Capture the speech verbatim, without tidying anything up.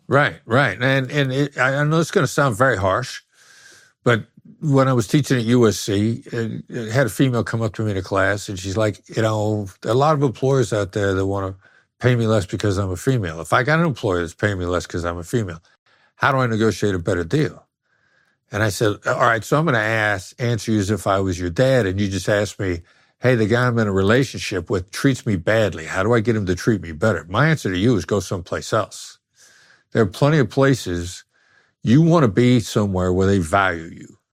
Right, right. And and it, I know it's going to sound very harsh, but when I was teaching at U S C, it, it had a female come up to me in a class, and she's like, you know, there are a lot of employers out there that want to pay me less because I'm a female. If I got an employer that's paying me less because I'm a female, how do I negotiate a better deal? And I said, all right, so I'm going to ask, answer you as if I was your dad, and you just ask me, hey, the guy I'm in a relationship with treats me badly. How do I get him to treat me better? My answer to you is go someplace else. There are plenty of places you want to be somewhere where they value you.